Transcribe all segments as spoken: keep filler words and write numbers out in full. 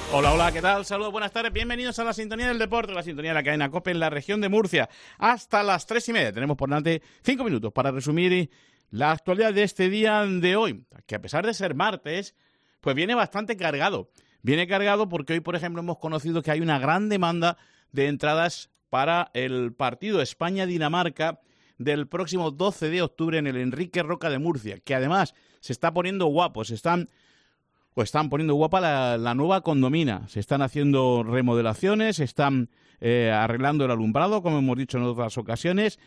Hola, hola, ¿qué tal? Saludos, buenas tardes, bienvenidos a la sintonía del deporte, la sintonía de la cadena COPE en la región de Murcia. Hasta las tres y media tenemos por delante cinco minutos para resumir la actualidad de este día de hoy, que a pesar de ser martes, pues viene bastante cargado. Viene cargado porque hoy, por ejemplo, hemos conocido que hay una gran demanda de entradas para el partido España-Dinamarca del próximo doce de octubre en el Enrique Roca de Murcia, que además se está poniendo guapo, se están... Pues están poniendo guapa la, la nueva condomina. Se están haciendo remodelaciones, se están eh, arreglando el alumbrado, como hemos dicho en otras ocasiones.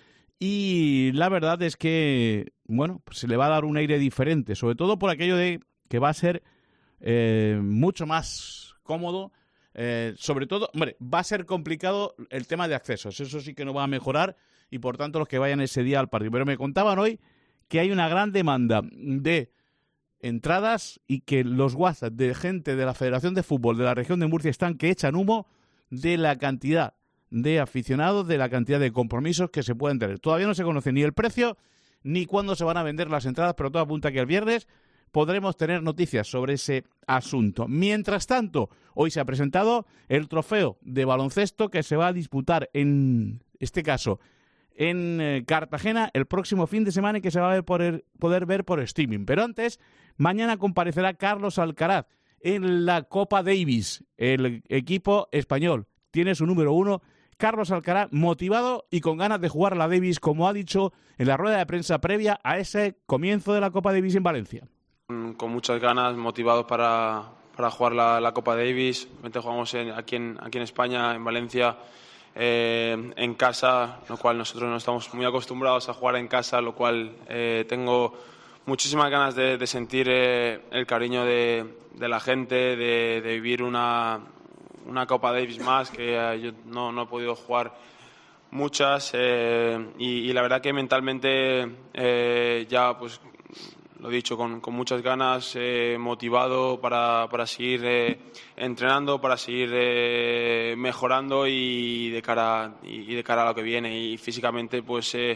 Y la verdad es que, bueno, pues se le va a dar un aire diferente, sobre todo por aquello de que va a ser eh, mucho más cómodo. Eh, sobre todo, hombre, va a ser complicado el tema de accesos. Eso sí que no va a mejorar y, por tanto, los que vayan ese día al partido. Pero me contaban hoy que hay una gran demanda de entradas y que los WhatsApp de gente de la Federación de Fútbol de la región de Murcia están que echan humo de la cantidad de aficionados, de la cantidad de compromisos que se pueden tener. Todavía no se conoce ni el precio ni cuándo se van a vender las entradas, pero todo apunta que el viernes podremos tener noticias sobre ese asunto. Mientras tanto, hoy se ha presentado el trofeo de baloncesto que se va a disputar en este caso en eh, Cartagena el próximo fin de semana y que se va a ver por el, poder ver por streaming. Pero antes, mañana comparecerá Carlos Alcaraz en la Copa Davis. El equipo español tiene su número uno. Carlos Alcaraz motivado y con ganas de jugar la Davis, como ha dicho en la rueda de prensa previa a ese comienzo de la Copa Davis en Valencia. Con muchas ganas, motivados para, para jugar la, la Copa Davis. Jugamos en, aquí, en, aquí en España, en Valencia. Eh, en casa, lo cual nosotros no estamos muy acostumbrados a jugar en casa, lo cual eh, tengo muchísimas ganas de, de sentir eh, el cariño de, de la gente, de, de vivir una, una Copa Davis más, que eh, yo no, no he podido jugar muchas eh, y, y la verdad que mentalmente eh, ya pues lo he dicho, con, con muchas ganas, eh, motivado para, para seguir eh, entrenando, para seguir eh, mejorando y de cara y de cara a lo que viene. Y físicamente, pues... Eh...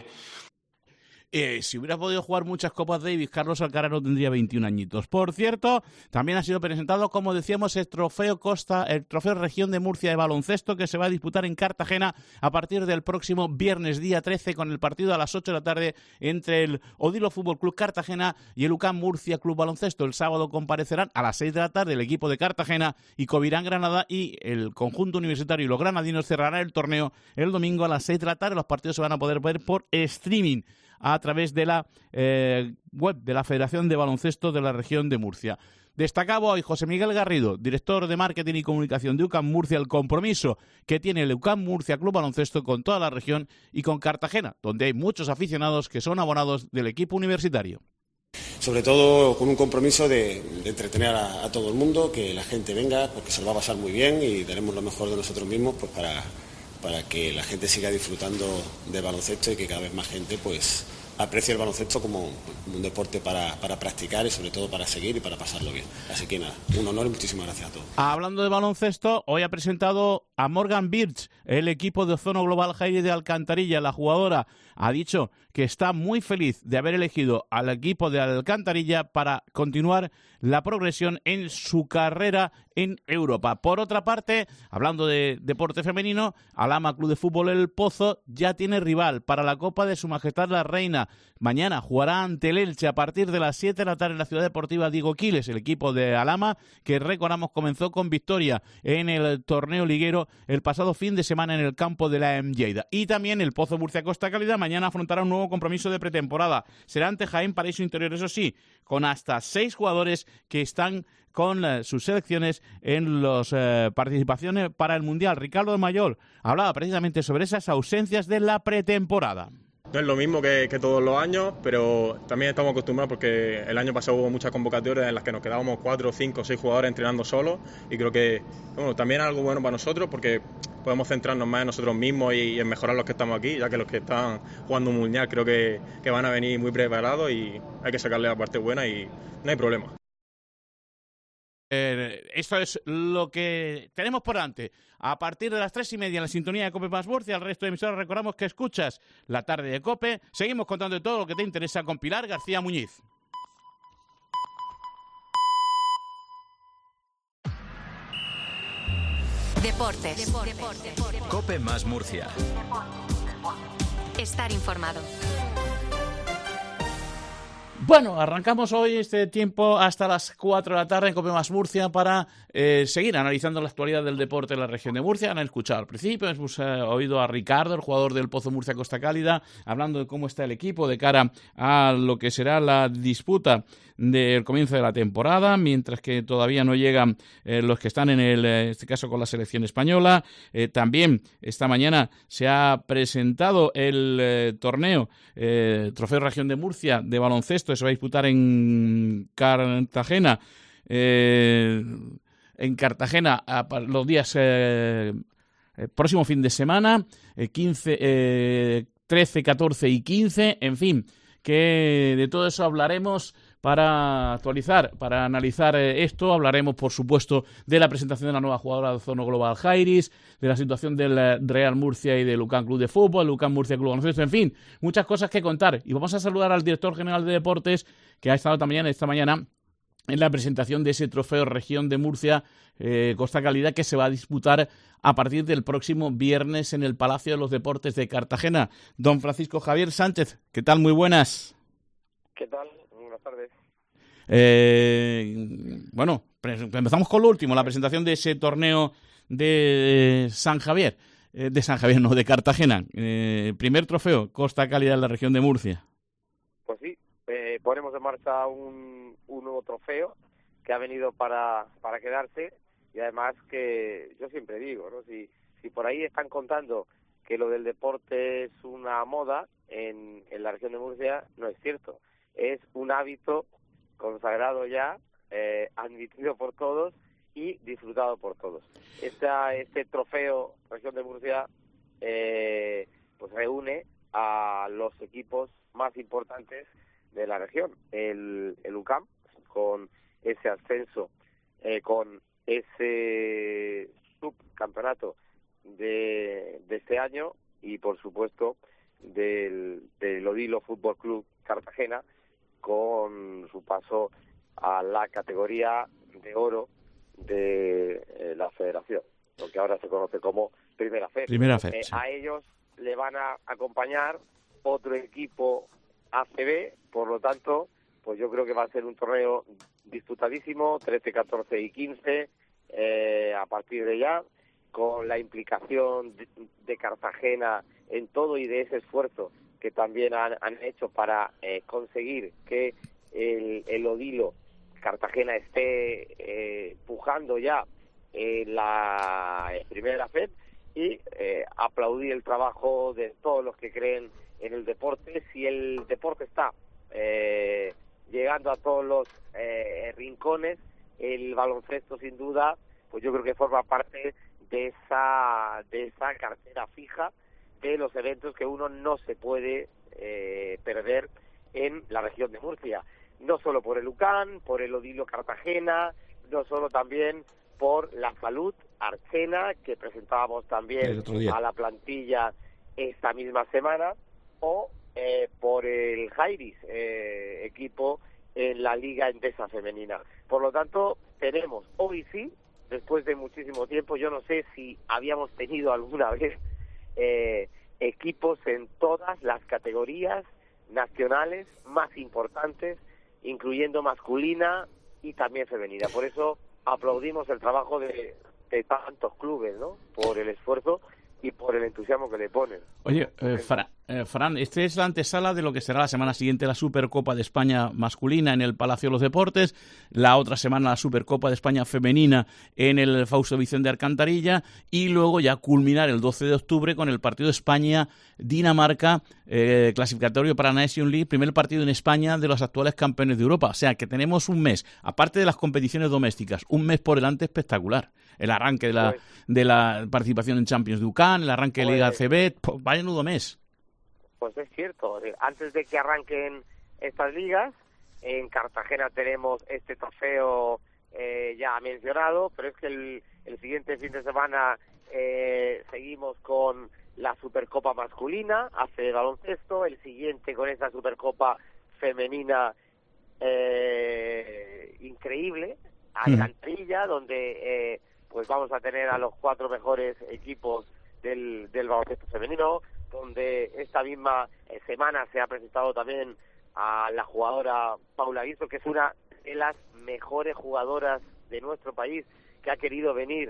Eh, si hubiera podido jugar muchas Copas Davis, Carlos Alcaraz no tendría veintiún añitos. Por cierto, también ha sido presentado, como decíamos, el trofeo Costa, el trofeo Región de Murcia de baloncesto que se va a disputar en Cartagena a partir del próximo viernes día trece con el partido a las ocho de la tarde entre el Odilo Fútbol Club Cartagena y el U C A M Murcia Club Baloncesto. El sábado comparecerán a las seis de la tarde el equipo de Cartagena y Covirán Granada, y el conjunto universitario y los granadinos cerrarán el torneo el domingo a las seis de la tarde. Los partidos se van a poder ver por streaming a través de la eh, web de la Federación de Baloncesto de la región de Murcia. Destacaba hoy José Miguel Garrido, director de Marketing y Comunicación de U C A M Murcia, el compromiso que tiene el U C A M Murcia Club Baloncesto con toda la región y con Cartagena, donde hay muchos aficionados que son abonados del equipo universitario. Sobre todo con un compromiso de, de entretener a, a todo el mundo, que la gente venga, porque se lo va a pasar muy bien y daremos lo mejor de nosotros mismos pues para... para que la gente siga disfrutando del baloncesto y que cada vez más gente pues aprecie el baloncesto como un deporte para, para practicar y sobre todo para seguir y para pasarlo bien. Así que nada, un honor y muchísimas gracias a todos. Hablando de baloncesto, hoy ha presentado a Morgan Birch, el equipo de Ozono Global Jaire de Alcantarilla. La jugadora ha dicho que está muy feliz de haber elegido al equipo de Alcantarilla para continuar la progresión en su carrera en Europa. Por otra parte, hablando de deporte femenino, Alhama Club de Fútbol El Pozo ya tiene rival para la Copa de Su Majestad la Reina. Mañana jugará ante el Elche a partir de las siete de la tarde en la Ciudad Deportiva Diego Quiles, el equipo de Alhama, que recordamos comenzó con victoria en el torneo liguero el pasado fin de semana en el campo de la M Lleida. Y también el Pozo Murcia Costa Cálida mañana afrontará un nuevo compromiso de pretemporada. Será ante Jaén Paraíso Interior, eso sí, con hasta seis jugadores que están con eh, sus selecciones en las eh, participaciones para el Mundial. Ricardo Mayor hablaba precisamente sobre esas ausencias de la pretemporada. No es lo mismo que, que todos los años, pero también estamos acostumbrados porque el año pasado hubo muchas convocatorias en las que nos quedábamos cuatro, cinco, seis jugadores entrenando solos, y creo que bueno, también es algo bueno para nosotros porque podemos centrarnos más en nosotros mismos y, y en mejorar los que estamos aquí, ya que los que están jugando un mundial creo que, que van a venir muy preparados y hay que sacarle la parte buena y no hay problema. Eh, esto es lo que tenemos por delante. A partir de las tres y media en la sintonía de COPE más Murcia, el resto de emisoras recordamos que escuchas la tarde de COPE. Seguimos contando de todo lo que te interesa con Pilar García Muñiz. Deportes. Deportes. COPE más Murcia. Estar informado. Bueno, arrancamos hoy este tiempo hasta las cuatro de la tarde en COPE más Murcia para eh, seguir analizando la actualidad del deporte en la región de Murcia. Han escuchado al principio, hemos eh, oído a Ricardo, el jugador del Pozo Murcia Costa Cálida, hablando de cómo está el equipo de cara a lo que será la disputa del comienzo de la temporada, mientras que todavía no llegan eh, los que están en el, en este caso con la selección española. Eh, también esta mañana se ha presentado el eh, torneo eh, Trofeo Región de Murcia de baloncesto, que se va a disputar en Cartagena, eh, en Cartagena a, a los días eh, el próximo fin de semana, eh, quince, eh, trece, catorce y quince, en fin, que de todo eso hablaremos para actualizar, para analizar eh, esto. Hablaremos, por supuesto, de la presentación de la nueva jugadora de Ozono Global Jairis, de la situación del eh, Real Murcia y del Lucan Club de Fútbol, Lucan Murcia Club de Baloncesto, en fin, muchas cosas que contar. Y vamos a saludar al director general de Deportes, que ha estado también esta mañana en la presentación de ese trofeo Región de Murcia eh, Costa Calidad, que se va a disputar a partir del próximo viernes en el Palacio de los Deportes de Cartagena. Don Francisco Javier Sánchez, ¿qué tal? Muy buenas. ¿Qué tal? Buenas tardes. Eh, bueno, empezamos con lo último, la presentación de ese torneo de San Javier, eh, de San Javier, no, de Cartagena. Eh, primer trofeo Costa Calidad en la región de Murcia. Pues sí, eh, ponemos en marcha un, un nuevo trofeo que ha venido para, para quedarse, y además que yo siempre digo, ¿no? Si, si por ahí están contando que lo del deporte es una moda en, en la región de Murcia, no es cierto. Es un hábito consagrado ya, eh, admitido por todos y disfrutado por todos. Esta, este trofeo Región de Murcia eh, pues reúne a los equipos más importantes de la región. El, el U C A M, con ese ascenso, eh, con ese subcampeonato de, de este año, y por supuesto del, del Odilo Fútbol Club Cartagena, con su paso a la categoría de oro de eh, la federación, lo que ahora se conoce como Primera F E D. Primera F E D, eh, sí. A ellos le van a acompañar otro equipo A C B, por lo tanto, pues yo creo que va a ser un torneo disputadísimo, trece, catorce y quince, eh, a partir de ya, con la implicación de, de Cartagena en todo y de ese esfuerzo que también han, han hecho para eh, conseguir que el, el Odilo Cartagena esté eh, pujando ya en la Primera F E D, y eh, aplaudir el trabajo de todos los que creen en el deporte. Si el deporte está eh, llegando a todos los eh, rincones, el baloncesto sin duda, pues yo creo que forma parte de esa, de esa cartera fija de los eventos que uno no se puede eh, perder en la región de Murcia, no solo por el U C A M, por el Odilo Cartagena, no solo también por la Salud Archena, que presentábamos también a la plantilla esta misma semana, o eh, por el Jairis, eh, equipo en la Liga Endesa Femenina. Por lo tanto, tenemos hoy sí, después de muchísimo tiempo, yo no sé si habíamos tenido alguna vez eh, equipos en todas las categorías nacionales más importantes, incluyendo masculina y también femenina. Por eso aplaudimos el trabajo de, de tantos clubes, ¿no? Por el esfuerzo y por el entusiasmo que le ponen. Oye, eh, Fra, eh, Fran, este es la antesala de lo que será la semana siguiente la Supercopa de España masculina en el Palacio de los Deportes, la otra semana la Supercopa de España femenina en el Fausto Vicente de Alcantarilla, y luego ya culminar el doce de octubre con el partido España-Dinamarca, eh, clasificatorio para la Nation League, primer partido en España de los actuales campeones de Europa. O sea que tenemos un mes, aparte de las competiciones domésticas, un mes por delante espectacular. El arranque de la, pues, de la participación en Champions de U C A M, el arranque de pues, Liga A C B, pues, vaya nudo mes. Pues es cierto, antes de que arranquen estas ligas, en Cartagena tenemos este trofeo eh, ya mencionado, pero es que el, el siguiente fin de semana eh, seguimos con la Supercopa masculina, hace de baloncesto, el siguiente con esta Supercopa femenina eh, increíble, Alcantarilla, mm. donde eh, pues vamos a tener a los cuatro mejores equipos del, del baloncesto femenino, donde esta misma eh, semana se ha presentado también a la jugadora Paula Guizo, que es una de las mejores jugadoras de nuestro país, que ha querido venir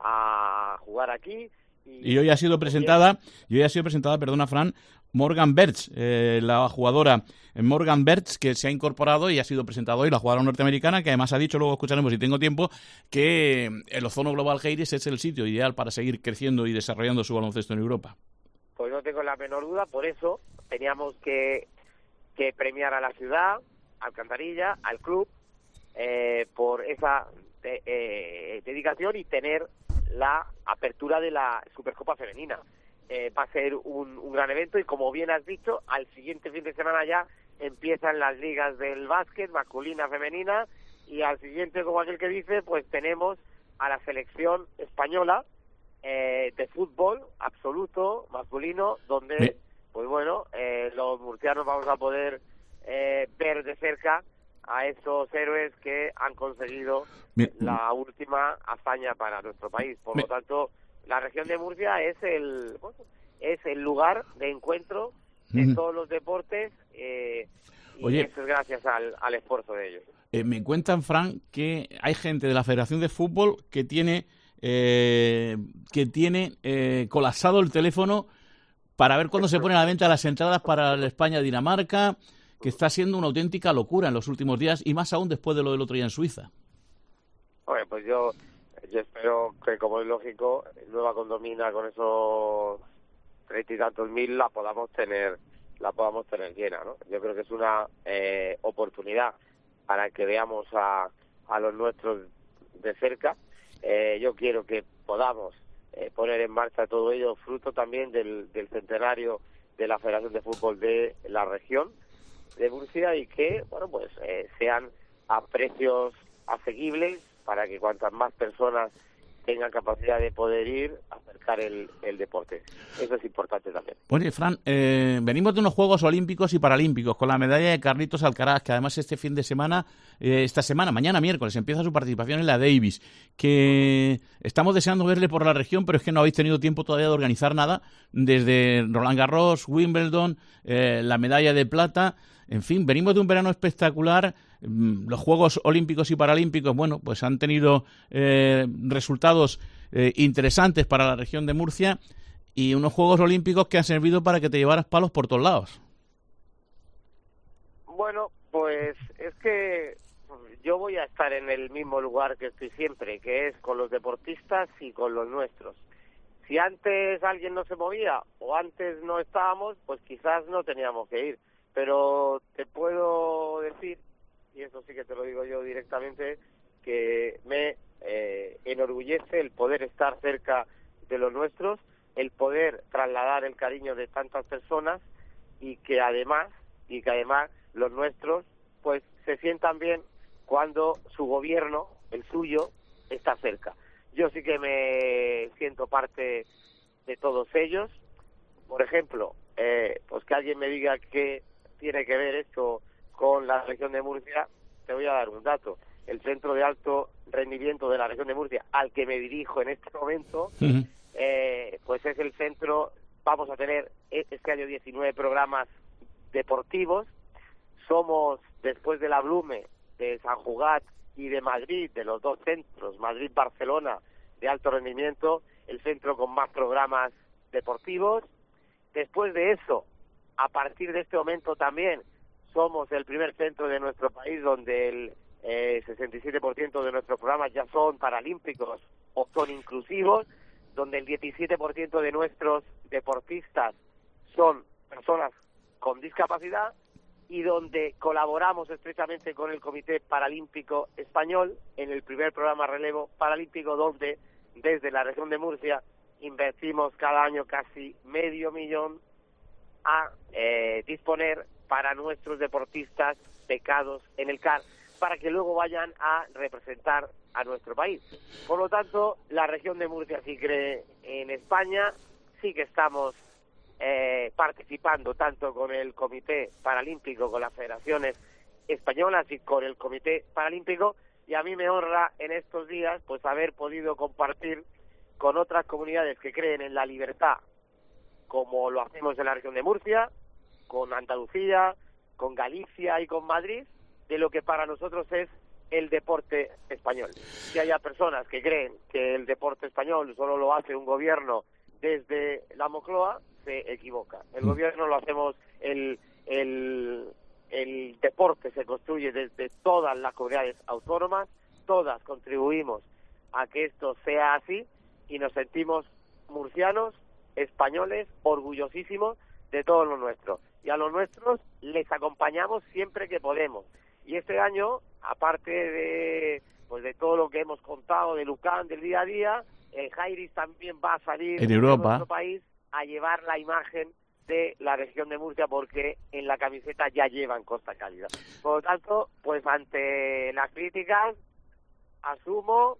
a jugar aquí. Y, y hoy ha sido presentada, y hoy ha sido presentada, perdona Fran, Morgan Bertz, eh, la jugadora Morgan Bertz, que se ha incorporado y ha sido presentada hoy, la jugadora norteamericana, que además ha dicho, luego escucharemos si tengo tiempo, que el Ozono Global Jaires es el sitio ideal para seguir creciendo y desarrollando su baloncesto en Europa. Pues no tengo la menor duda, por eso teníamos que, que premiar a la ciudad, a Alcantarilla, al club, eh, por esa de, eh, dedicación y tener la apertura de la Supercopa Femenina. Eh, va a ser un, un gran evento y, como bien has dicho, al siguiente fin de semana ya empiezan las ligas del básquet, masculina, femenina, y al siguiente, como aquel que dice, pues tenemos a la selección española eh, de fútbol absoluto, masculino, donde, sí. pues bueno, eh, los murcianos vamos a poder eh, ver de cerca a esos héroes que han conseguido Bien. la última hazaña para nuestro país. Por Bien. lo tanto, la región de Murcia es el bueno, es el lugar de encuentro de mm. todos los deportes, eh, y Oye, eso es gracias al, al esfuerzo de ellos. Eh, me cuentan, Fran, que hay gente de la Federación de Fútbol que tiene eh, que tiene eh, colapsado el teléfono para ver cuándo se ponen a la venta las entradas para el España-Dinamarca, que está siendo una auténtica locura en los últimos días, y más aún después de lo del otro día en Suiza. Bueno, pues yo, yo espero que, como es lógico, Nueva Condomina con esos treinta y tantos mil la podamos tener la podamos tener llena, ¿no? Yo creo que es una eh, oportunidad para que veamos a, a los nuestros de cerca. Eh, yo quiero que podamos eh, poner en marcha todo ello, fruto también del, del centenario de la Federación de Fútbol de la región de Murcia, y que, bueno, pues eh, sean a precios asequibles para que cuantas más personas tengan capacidad de poder ir a acercar el, el deporte. Eso es importante también. Bueno, Fran, eh, venimos de unos Juegos Olímpicos y Paralímpicos con la medalla de Carlitos Alcaraz, que además este fin de semana, eh, esta semana, mañana miércoles, empieza su participación en la Davis, que estamos deseando verle por la región, pero es que no habéis tenido tiempo todavía de organizar nada, desde Roland Garros, Wimbledon, eh, la medalla de plata. En fin, venimos de un verano espectacular. Los Juegos Olímpicos y Paralímpicos, bueno, pues han tenido eh, resultados eh, interesantes para la región de Murcia, y unos Juegos Olímpicos que han servido para que te llevaras palos por todos lados. Bueno, pues es que yo voy a estar en el mismo lugar que estoy siempre, que es con los deportistas y con los nuestros. Si antes alguien no se movía o antes no estábamos, pues quizás no teníamos que ir. Pero te puedo decir, y eso sí que te lo digo yo directamente, que me eh, enorgullece el poder estar cerca de los nuestros, el poder trasladar el cariño de tantas personas, y que además, y que además los nuestros pues se sientan bien cuando su gobierno, el suyo, está cerca. Yo sí que me siento parte de todos ellos. Por ejemplo, eh, pues que alguien me diga que tiene que ver esto con la región de Murcia, te voy a dar un dato. El centro de alto rendimiento de la región de Murcia, al que me dirijo en este momento, uh-huh. eh, pues es el centro. Vamos a tener este año diecinueve programas deportivos. Somos, después de la Blume, de San Jugat y de Madrid, de los dos centros, Madrid-Barcelona, de alto rendimiento, el centro con más programas deportivos. Después de eso, a partir de este momento también, somos el primer centro de nuestro país donde el eh, sesenta y siete por ciento de nuestros programas ya son paralímpicos o son inclusivos, donde el diecisiete por ciento de nuestros deportistas son personas con discapacidad, y donde colaboramos estrechamente con el Comité Paralímpico Español en el primer programa relevo paralímpico, donde desde la región de Murcia invertimos cada año casi medio millón a eh, disponer para nuestros deportistas becados en el C A R, para que luego vayan a representar a nuestro país. Por lo tanto, la región de Murcia sí cree en España, sí que estamos eh, participando tanto con el Comité Paralímpico, con las federaciones españolas y con el Comité Paralímpico, y a mí me honra en estos días pues haber podido compartir con otras comunidades que creen en la libertad, como lo hacemos en la región de Murcia, con Andalucía, con Galicia y con Madrid, de lo que para nosotros es el deporte español. Si haya personas que creen que el deporte español solo lo hace un gobierno desde la Moncloa, se equivoca. El mm. gobierno lo hacemos, el, el, el deporte se construye desde todas las comunidades autónomas, todas contribuimos a que esto sea así y nos sentimos murcianos, españoles, orgullosísimos de todo lo nuestro. Y a los nuestros les acompañamos siempre que podemos. Y este año, aparte de pues de todo lo que hemos contado de Lucan, del día a día, el Jairis también va a salir en Europa, de nuestro país a llevar la imagen de la región de Murcia, porque en la camiseta ya llevan Costa Cálida. Por lo tanto, pues ante las críticas, asumo,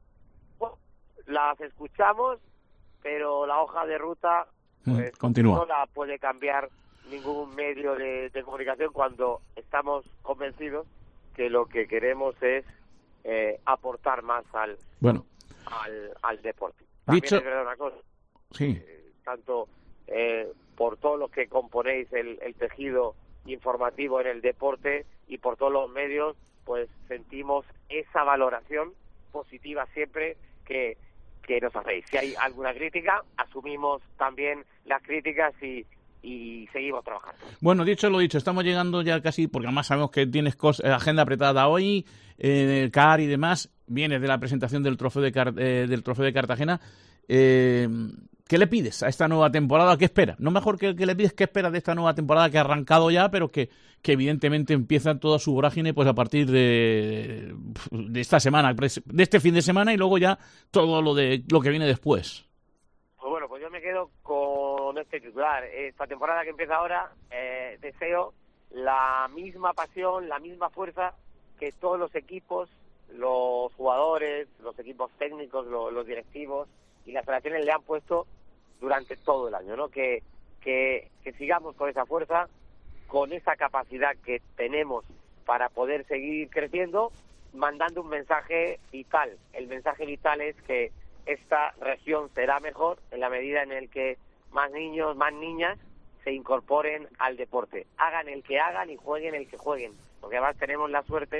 las escuchamos, pero la hoja de ruta pues, continúa. No la puede cambiar ningún medio de, de comunicación cuando estamos convencidos que lo que queremos es eh, aportar más al bueno al, al deporte. También dicho es verdad una cosa, sí eh, tanto eh, por todos los que componéis el, el tejido informativo en el deporte y por todos los medios, pues sentimos esa valoración positiva siempre que que nos hacéis. Si hay alguna crítica, asumimos también las críticas y y seguimos trabajando. Bueno, dicho lo dicho, estamos llegando ya casi, porque además sabemos que tienes cos, agenda apretada hoy, eh, el C A R y demás, vienes de la presentación del trofeo de, Car, eh, del trofeo de Cartagena. Eh, ¿Qué le pides a esta nueva temporada? ¿Qué esperas? No mejor que, que le pides qué esperas de esta nueva temporada que ha arrancado ya, pero que, que evidentemente empieza toda su vorágine pues a partir de, de esta semana, de este fin de semana y luego ya todo lo de lo que viene después. Pues bueno, pues yo me quedo con este titular. Esta temporada que empieza ahora, eh, deseo la misma pasión, la misma fuerza que todos los equipos, los jugadores, los equipos técnicos, los, los directivos y las federaciones le han puesto durante todo el año, ¿no? Que, que, que sigamos con esa fuerza, con esa capacidad que tenemos para poder seguir creciendo, mandando un mensaje vital. El mensaje vital es que esta región será mejor en la medida en el que más niños, más niñas se incorporen al deporte. Hagan el que hagan y jueguen el que jueguen. Porque además tenemos la suerte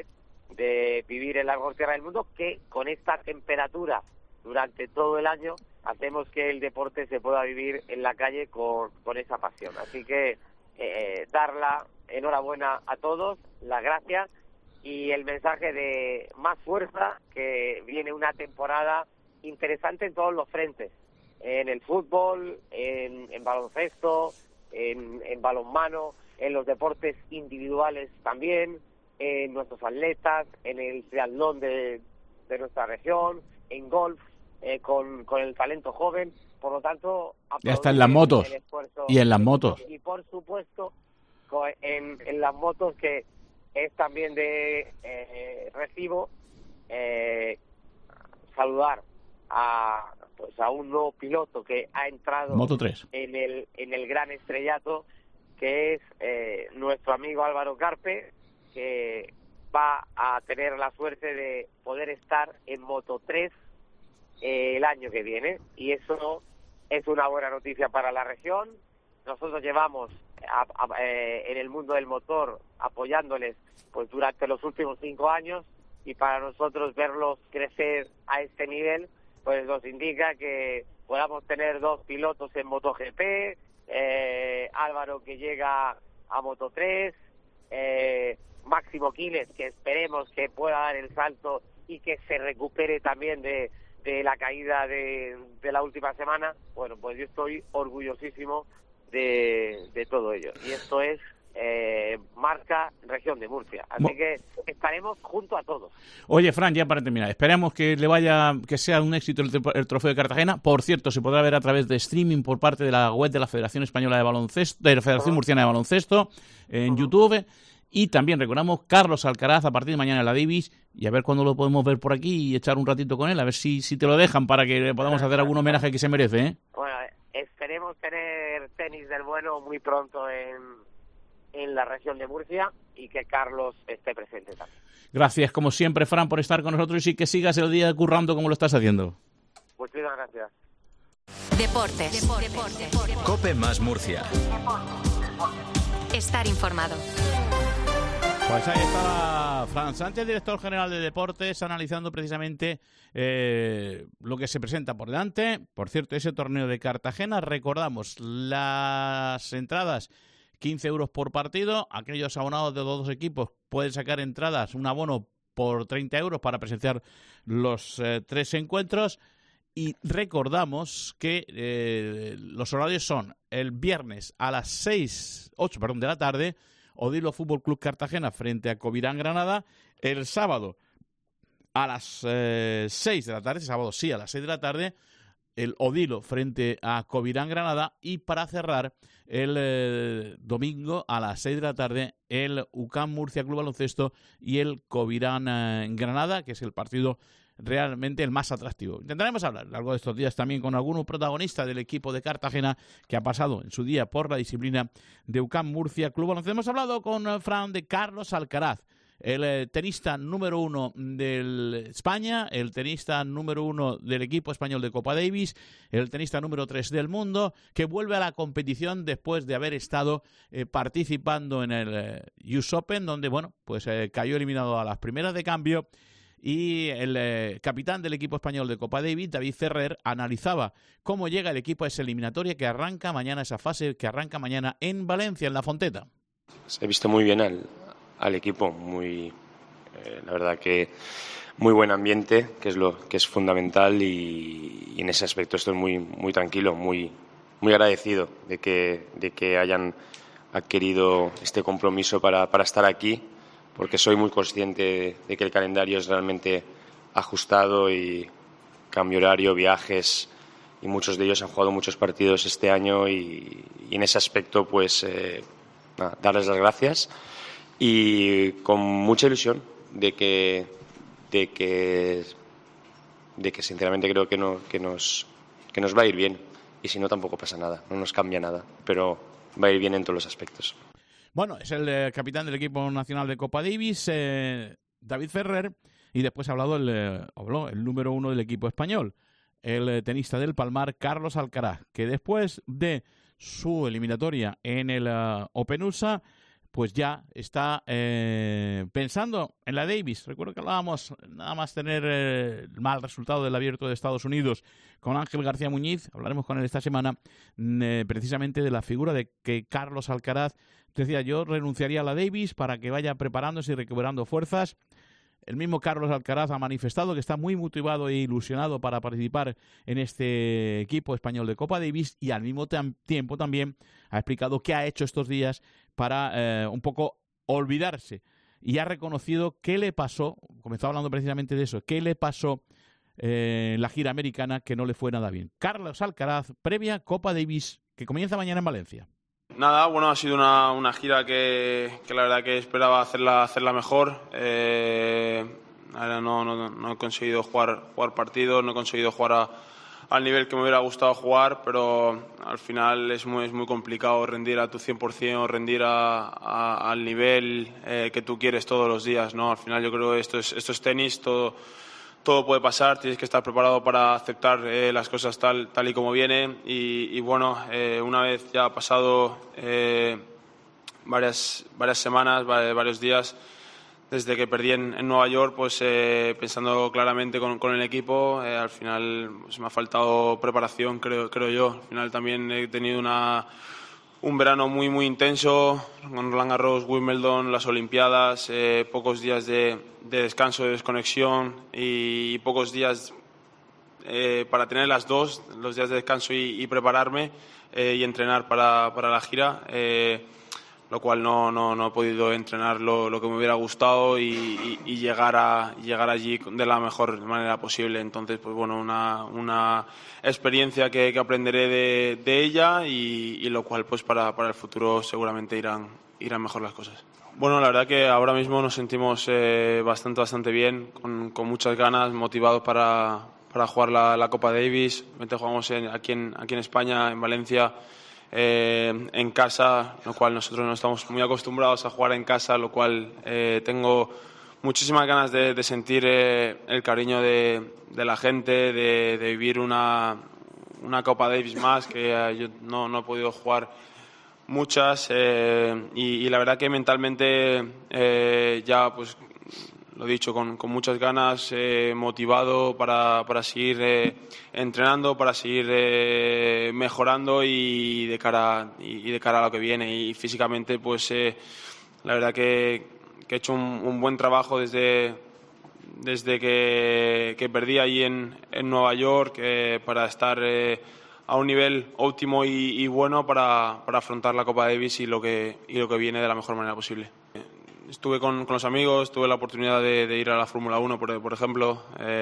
de vivir en la mejor tierra del mundo, que con esta temperatura durante todo el año hacemos que el deporte se pueda vivir en la calle con, con esa pasión. Así que eh, dar la enhorabuena a todos, las gracias y el mensaje de más fuerza, que viene una temporada interesante en todos los frentes, en el fútbol, en, en baloncesto, en, en balonmano, en los deportes individuales también, en nuestros atletas, en el triatlón de, de nuestra región, en golf, eh, con, con el talento joven. Por lo tanto, ya está en las motos y en las motos y por supuesto en, en las motos, que es también de eh, recibo eh, saludar a pues a un nuevo piloto que ha entrado Moto tres en el en el gran estrellato, que es eh, nuestro amigo Álvaro Carpe, que va a tener la suerte de poder estar en Moto tres eh, el año que viene, y eso es una buena noticia para la región. Nosotros llevamos a, a, eh, en el mundo del motor apoyándoles pues durante los últimos cinco años, y para nosotros verlos crecer a este nivel pues nos indica que podamos tener dos pilotos en MotoGP, eh, Álvaro que llega a Moto tres, eh, Máximo Quiles, que esperemos que pueda dar el salto y que se recupere también de, de la caída de, de la última semana. Bueno, pues yo estoy orgullosísimo de, de todo ello. Y esto es eh, marca Región de Murcia. Así Bo- que estaremos junto a todos. Oye, Fran, ya para terminar, esperemos que le vaya, que sea un éxito el, el trofeo de Cartagena. Por cierto, se podrá ver a través de streaming por parte de la web de la Federación Española de Baloncesto, de la Federación uh-huh. Murciana de Baloncesto, en uh-huh. YouTube. Y también recordamos Carlos Alcaraz a partir de mañana en la Davis, y a ver cuándo lo podemos ver por aquí y echar un ratito con él, a ver si, si te lo dejan para que podamos hacer algún homenaje que se merece, ¿eh? Bueno, esperemos tener tenis del bueno muy pronto en, en la región de Murcia y que Carlos esté presente también. Gracias, como siempre, Fran, por estar con nosotros y que sigas el día currando como lo estás haciendo. Muchísimas gracias. Deportes. Deportes. Deportes. COPE más Murcia. Estar informado. Pues ahí estaba Fran Sánchez, director general de Deportes, analizando precisamente eh, lo que se presenta por delante. Por cierto, ese torneo de Cartagena, recordamos, las entradas, quince euros por partido. Aquellos abonados de los dos equipos pueden sacar entradas, un abono por treinta euros para presenciar los eh, tres encuentros. Y recordamos que eh, los horarios son el viernes a las seis, ocho, perdón, de la tarde, Odilo Fútbol Club Cartagena frente a Covirán Granada. El sábado a las eh, seis de la tarde, sábado sí, a las seis de la tarde, el Odilo frente a Covirán Granada. Y para cerrar, el eh, domingo a las seis de la tarde, el U C A M Murcia Club Baloncesto y el Covirán eh, Granada, que es el partido realmente el más atractivo. Intentaremos hablar a lo largo de estos días también con algunos protagonistas del equipo de Cartagena que ha pasado en su día por la disciplina de U C A M Murcia Club Baloncesto. Hemos hablado con uh, Fran de Carlos Alcaraz, el eh, tenista número uno de España, el tenista número uno del equipo español de Copa Davis, el tenista número tres del mundo, que vuelve a la competición después de haber estado eh, participando en el eh, U S Open, donde bueno, pues eh, cayó eliminado a las primeras de cambio. Y el eh, capitán del equipo español de Copa Davis, David Ferrer, analizaba cómo llega el equipo a esa eliminatoria que arranca mañana, esa fase que arranca mañana en Valencia, en La Fonteta. He visto muy bien al, al equipo, muy, eh, la verdad que muy buen ambiente, que es lo que es fundamental, y, y en ese aspecto estoy muy, muy tranquilo, muy, muy agradecido de que, de que hayan adquirido este compromiso para, para estar aquí, porque soy muy consciente de que el calendario es realmente ajustado y cambio horario, viajes, y muchos de ellos han jugado muchos partidos este año, y, y en ese aspecto pues eh, nada, darles las gracias y con mucha ilusión de que de que de que sinceramente creo que no que nos que nos va a ir bien, y si no tampoco pasa nada, no nos cambia nada, pero va a ir bien en todos los aspectos. Bueno, es el eh, capitán del equipo nacional de Copa Davis, eh, David Ferrer, y después ha hablado el, eh, habló el número uno del equipo español, el eh, tenista del Palmar, Carlos Alcaraz, que después de su eliminatoria en el uh, Open U S A, pues ya está eh, pensando en la Davis. Recuerdo que hablábamos nada más tener eh, el mal resultado del Abierto de Estados Unidos con Ángel García Muñiz. Hablaremos con él esta semana eh, precisamente de la figura de que Carlos Alcaraz decía: yo renunciaría a la Davis para que vaya preparándose y recuperando fuerzas. El mismo Carlos Alcaraz ha manifestado que está muy motivado e ilusionado para participar en este equipo español de Copa Davis, y al mismo tiempo también ha explicado qué ha hecho estos días para eh, un poco olvidarse, y ha reconocido qué le pasó, comenzó hablando precisamente de eso, qué le pasó eh, en la gira americana, que no le fue nada bien. Carlos Alcaraz, previa Copa Davis, que comienza mañana en Valencia. Nada, bueno, ha sido una, una gira que, que la verdad que esperaba hacerla, hacerla mejor. Eh, ahora no, no, no he conseguido jugar, jugar partidos, no he conseguido jugar a, al nivel que me hubiera gustado jugar, pero al final es muy, es muy complicado rendir a tu cien por ciento o rendir a, a, al nivel eh, que tú quieres todos los días, ¿no? Al final yo creo que esto es, esto es tenis, todo... Todo puede pasar, tienes que estar preparado para aceptar eh, las cosas tal, tal y como vienen. Y, y bueno, eh, una vez ya ha pasado eh, varias, varias semanas, varios días desde que perdí en, en Nueva York, pues eh, pensando claramente con, con el equipo, eh, al final pues, me ha faltado preparación, creo, creo yo. Al final también he tenido una... un verano muy muy intenso, con Roland Garros, Wimbledon, las Olimpiadas, eh, pocos días de, de descanso, de desconexión y pocos días eh, para tener las dos, los días de descanso y, y prepararme eh, y entrenar para, para la gira, eh, lo cual no, no, no he podido entrenar lo, lo que me hubiera gustado y, y, y llegar, a, llegar allí de la mejor manera posible. Entonces, pues bueno, una, una experiencia que, que aprenderé de, de ella y, y lo cual pues para, para el futuro seguramente irán, irán mejor las cosas. Bueno, la verdad que ahora mismo nos sentimos eh, bastante, bastante bien, con, con muchas ganas, motivados para, para jugar la, la Copa Davis. Jugamos en, aquí, en, aquí en España, en Valencia, eh, en casa, lo cual nosotros no estamos muy acostumbrados a jugar en casa, lo cual eh, tengo muchísimas ganas de, de sentir eh, el cariño de, de la gente, de, de vivir una, una Copa Davis más, que eh, yo no, no he podido jugar muchas eh, y, y la verdad que mentalmente eh, ya pues lo he dicho, con, con muchas ganas, eh, motivado para, para seguir eh, entrenando, para seguir eh, mejorando y de cara y, y de cara a lo que viene. Y físicamente, pues eh, la verdad que, que he hecho un, un buen trabajo desde, desde que, que perdí allí en, en Nueva York eh, para estar eh, a un nivel óptimo y, y bueno para, para afrontar la Copa Davis y lo que, y lo que viene de la mejor manera posible. Estuve con, con los amigos, tuve la oportunidad de, de ir a la Fórmula uno, por, por ejemplo.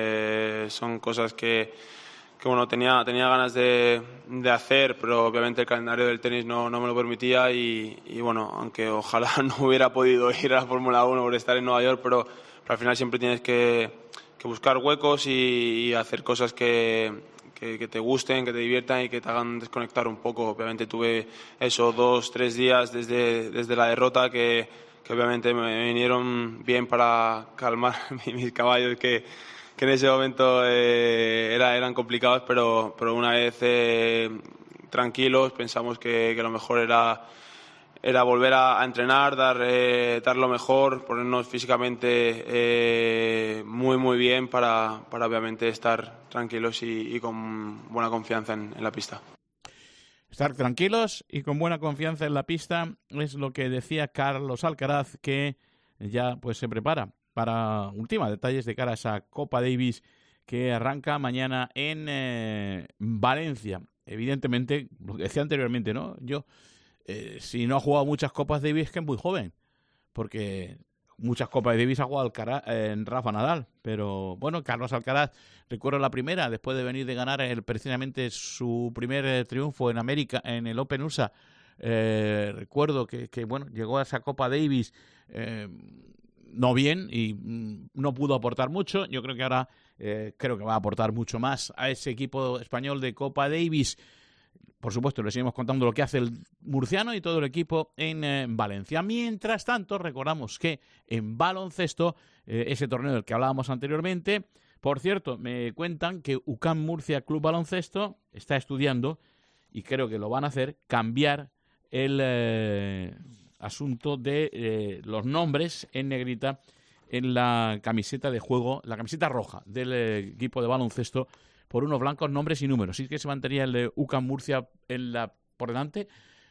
Eh, son cosas que, que bueno, tenía, tenía ganas de, de hacer, pero obviamente el calendario del tenis no, no me lo permitía y, y bueno, aunque ojalá no hubiera podido ir a la Fórmula uno por estar en Nueva York, pero, pero al final siempre tienes que, que buscar huecos y, y hacer cosas que, que, que te gusten, que te diviertan y que te hagan desconectar un poco. Obviamente tuve eso, dos, tres días desde, desde la derrota que que obviamente me vinieron bien para calmar mis caballos que, que en ese momento eh, era, eran complicados, pero, pero una vez eh, tranquilos pensamos que, que lo mejor era, era volver a, a entrenar, dar, eh, dar lo mejor, ponernos físicamente eh, muy muy bien para, para obviamente estar tranquilos y, y con buena confianza en, en la pista. Estar tranquilos y con buena confianza en la pista es lo que decía Carlos Alcaraz, que ya pues se prepara para última detalles de cara a esa Copa Davis que arranca mañana en eh, Valencia. Evidentemente, lo que decía anteriormente, ¿no? Yo, eh, si no ha jugado muchas Copas Davis, es que es muy joven, porque muchas Copas Davis ha jugado Alcaraz, eh, en Rafa Nadal, pero bueno, Carlos Alcaraz, recuerdo la primera, después de venir de ganar el, precisamente su primer eh, triunfo en América, en el Open U S A, eh, recuerdo que, que bueno, llegó a esa Copa Davis eh, no bien y mm, no pudo aportar mucho. Yo creo que ahora eh, creo que va a aportar mucho más a ese equipo español de Copa Davis. Por supuesto, le seguimos contando lo que hace el murciano y todo el equipo en eh, Valencia. Mientras tanto, recordamos que en baloncesto, eh, ese torneo del que hablábamos anteriormente, por cierto, me cuentan que U C A M Murcia Club Baloncesto está estudiando, y creo que lo van a hacer, cambiar el eh, asunto de eh, los nombres en negrita en la camiseta de juego, la camiseta roja del eh, equipo de baloncesto, por unos blancos nombres y números. Sí que se mantenía el de U C A M Murcia en la, por delante.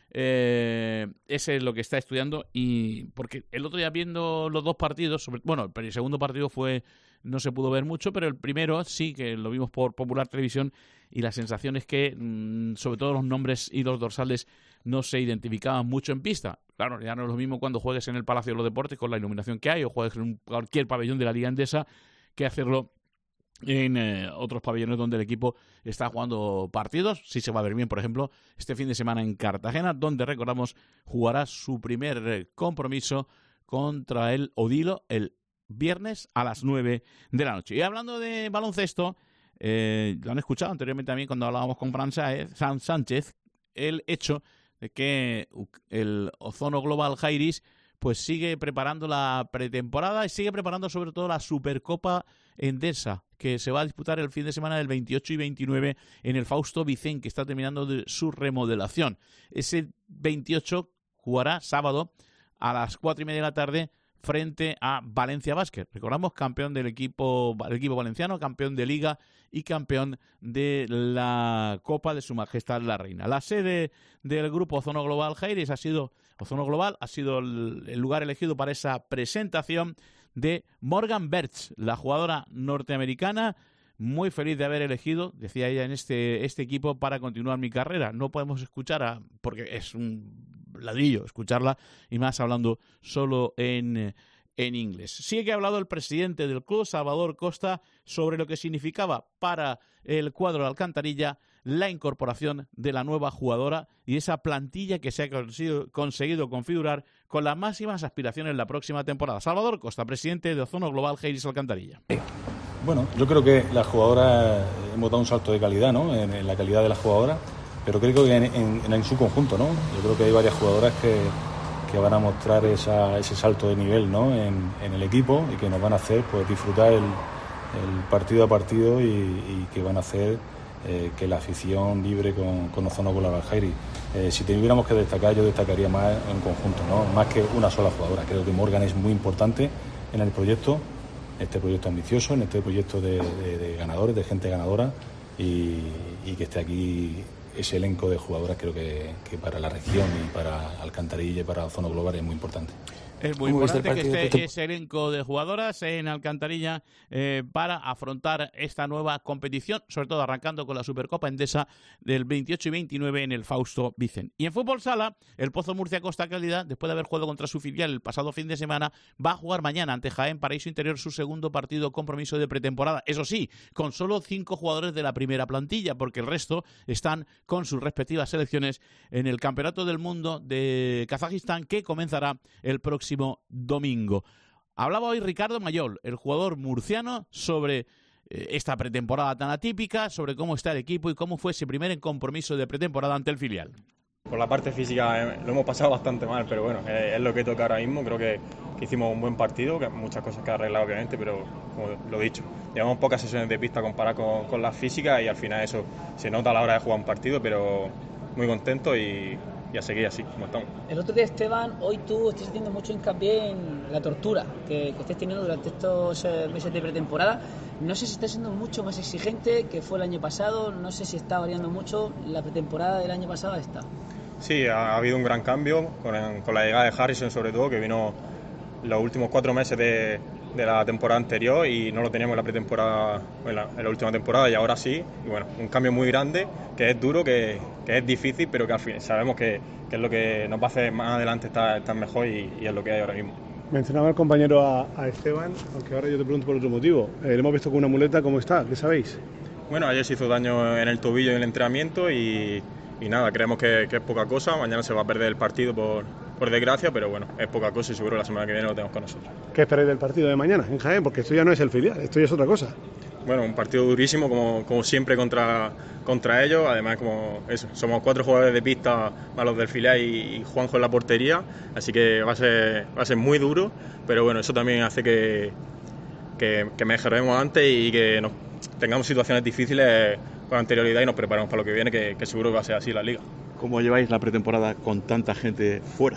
Eh, ese es lo que está estudiando. Y porque el otro día viendo los dos partidos, sobre, bueno, el segundo partido fue no se pudo ver mucho, pero el primero sí que lo vimos por Popular Televisión y la sensación es que mmm, sobre todo los nombres y los dorsales no se identificaban mucho en pista. Claro, ya no es lo mismo cuando juegues en el Palacio de los Deportes con la iluminación que hay o juegues en un, cualquier pabellón de la Liga Endesa que hacerlo en eh, otros pabellones donde el equipo está jugando partidos. Sí se va a ver bien, por ejemplo, este fin de semana en Cartagena, donde, recordamos, jugará su primer eh, compromiso contra el Odilo el viernes a las nueve de la noche. Y hablando de baloncesto, eh, lo han escuchado anteriormente también cuando hablábamos con Fran Sánchez, el hecho de que el Ozono Global Jairis pues sigue preparando la pretemporada y sigue preparando sobre todo la Supercopa Endesa, que se va a disputar el fin de semana del veintiocho y veintinueve en el Fausto Vicén, que está terminando de su remodelación. Ese veintiocho jugará sábado a las cuatro y media de la tarde frente a Valencia Basket. Recordamos, campeón del equipo, el equipo valenciano, campeón de Liga y campeón de la Copa de Su Majestad la Reina. La sede del grupo Ozono Global Jairis ha sido, Ozono Global ha sido el, el lugar elegido para esa presentación de Morgan Bertsch, la jugadora norteamericana, muy feliz de haber elegido, decía ella, en este, este equipo para continuar mi carrera. No podemos escuchar, a, porque es un ladrillo escucharla, y más hablando solo en, en inglés. Sí que ha hablado el presidente del club, Salvador Costa, sobre lo que significaba para el cuadro de Alcantarilla la incorporación de la nueva jugadora y esa plantilla que se ha conseguido, conseguido configurar con las máximas aspiraciones la próxima temporada. Salvador Costa, presidente de Ozono Global Jairis Alcantarilla. Bueno, yo creo que las jugadoras hemos dado un salto de calidad, ¿no? En, en la calidad de las jugadoras. pero creo que en, en, en su conjunto, ¿no? Yo creo que hay varias jugadoras que, que van a mostrar esa, ese salto de nivel, ¿no? en, en el equipo, y que nos van a hacer pues disfrutar el, el partido a partido, y, y que van a hacer eh, que la afición vibre con, con Ozono Bula Jairi. Eh, si tuviéramos que destacar, yo destacaría más en conjunto, ¿no? Más que una sola jugadora. Creo que Morgan es muy importante en el proyecto, este proyecto ambicioso, en este proyecto de, de, de ganadores, de gente ganadora, y, y que esté aquí ese elenco de jugadoras. Creo que, que para la región y para Alcantarilla y para Ozono Global es muy importante. Es muy importante que esté ese elenco de jugadoras en Alcantarilla eh, para afrontar esta nueva competición, sobre todo arrancando con la Supercopa Endesa del veintiocho y veintinueve en el Fausto Vicent. Y en fútbol sala, el Pozo Murcia Costa Calidad, después de haber jugado contra su filial el pasado fin de semana, va a jugar mañana ante Jaén Paraíso Interior su segundo partido compromiso de pretemporada. Eso sí, con solo cinco jugadores de la primera plantilla, porque el resto están con sus respectivas selecciones en el Campeonato del Mundo de Kazajistán, que comenzará el próximo domingo. Hablaba hoy Ricardo Mayol, el jugador murciano, sobre eh, esta pretemporada tan atípica, sobre cómo está el equipo y cómo fue ese primer compromiso de pretemporada ante el filial. Por la parte física eh, lo hemos pasado bastante mal, pero bueno, eh, es lo que toca ahora mismo. Creo que, que hicimos un buen partido, que hay muchas cosas que arreglar obviamente, pero como lo he dicho, llevamos pocas sesiones de pista comparadas con, con las físicas, y al final eso se nota a la hora de jugar un partido, pero muy contento y y a seguir así como estamos. El otro día, Esteban, hoy tú estás haciendo mucho hincapié en la tortura que, que estés teniendo durante estos eh, meses de pretemporada. No sé si está siendo mucho más exigente que fue el año pasado, no sé si está variando mucho la pretemporada del año pasado a esta. Sí, ha, ha habido un gran cambio con, con la llegada de Harrison, sobre todo, que vino los últimos cuatro meses de, de la temporada anterior y no lo teníamos en la pretemporada, en la, en la última temporada, y ahora sí. Y bueno, un cambio muy grande, que es duro, que, que es difícil, pero que al fin sabemos que, que es lo que nos va a hacer más adelante estar, estar mejor, y, y es lo que hay ahora mismo. Mencionaba el compañero a, a Esteban, aunque ahora yo te pregunto por otro motivo. Eh, le hemos visto con una muleta, ¿cómo está? ¿Qué sabéis? Bueno, ayer se hizo daño en el tobillo en el entrenamiento y, y nada, creemos que, que es poca cosa. Mañana se va a perder el partido por, por desgracia, pero bueno, es poca cosa y seguro la semana que viene lo tenemos con nosotros. ¿Qué esperáis del partido de mañana en Jaén? Porque esto ya no es el filial, esto ya es otra cosa. Bueno, un partido durísimo, como, como siempre contra, contra ellos. Además, como eso, somos cuatro jugadores de pista más los del filial y, y Juanjo en la portería, así que va a ser, va a ser muy duro, pero bueno, eso también hace que, que, que mejoremos antes y que nos, tengamos situaciones difíciles con anterioridad y nos preparemos para lo que viene, que, que seguro que va a ser así la liga. ¿Cómo lleváis la pretemporada con tanta gente fuera?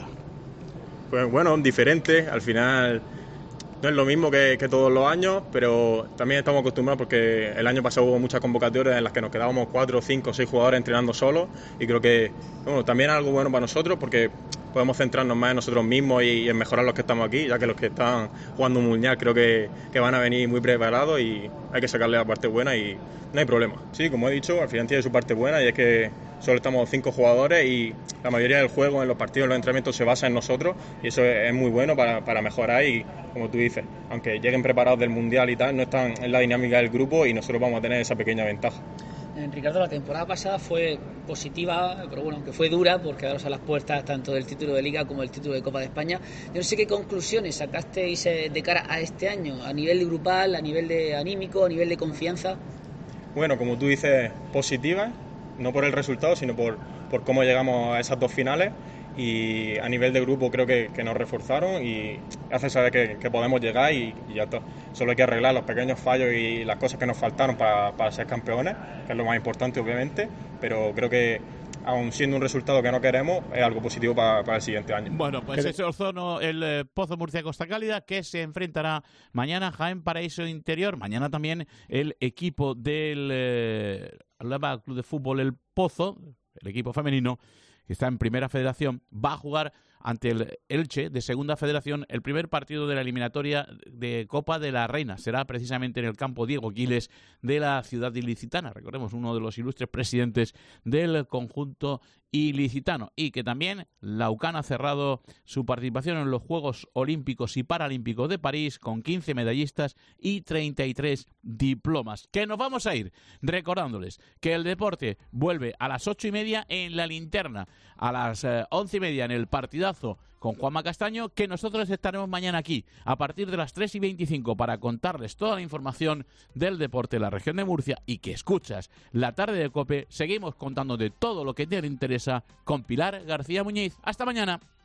Pues bueno, diferente, al final no es lo mismo que, que todos los años, pero también estamos acostumbrados porque el año pasado hubo muchas convocatorias en las que nos quedábamos cuatro, cinco, seis jugadores entrenando solos, y creo que bueno, también es algo bueno para nosotros porque podemos centrarnos más en nosotros mismos y, y en mejorar los que estamos aquí, ya que los que están jugando un mundial creo que, que van a venir muy preparados y hay que sacarle la parte buena y no hay problema. Sí, como he dicho, al final tiene su parte buena, y es que solo estamos cinco jugadores y la mayoría del juego en los partidos, en los entrenamientos se basa en nosotros, y eso es muy bueno para, para mejorar. Y como tú dices, aunque lleguen preparados del mundial y tal, no están en la dinámica del grupo y nosotros vamos a tener esa pequeña ventaja. Ricardo, la temporada pasada fue positiva, pero bueno, aunque fue dura por quedaros a las puertas tanto del título de Liga como del título de Copa de España. Yo no sé qué conclusiones sacasteis de cara a este año, a nivel grupal, a nivel de anímico, a nivel de confianza. Bueno, como tú dices, positiva, no por el resultado, sino por, por cómo llegamos a esas dos finales, y a nivel de grupo creo que, que nos reforzaron y hace saber que, que podemos llegar y, y ya está. Solo hay que arreglar los pequeños fallos y las cosas que nos faltaron para, para ser campeones, que es lo más importante obviamente, pero creo que aun siendo un resultado que no queremos, es algo positivo para, para el siguiente año. Bueno, pues ese Ozono, el eh, Pozo Murcia Costa Cálida, que se enfrentará mañana Jaén Paraíso Interior. Mañana también el equipo del eh, Club de Fútbol El Pozo, el equipo femenino, que está en Primera Federación, va a jugar ante el Elche de Segunda Federación el primer partido de la eliminatoria de Copa de la Reina. Será precisamente en el campo Diego Quiles de la ciudad ilicitana. Recordemos, uno de los ilustres presidentes del conjunto ilicitano, y que también la U C A N ha cerrado su participación en los Juegos Olímpicos y Paralímpicos de París con quince medallistas y treinta y tres diplomas. Que nos vamos a ir recordándoles que el deporte vuelve a las ocho y media en La Linterna, a las eh, once y media en el partidazo con Juanma Castaño, que nosotros estaremos mañana aquí a partir de las tres y veinticinco para contarles toda la información del deporte de la región de Murcia, y que escuchas la tarde de COPE. Seguimos contándote todo lo que te interesa con Pilar García Muñiz. Hasta mañana.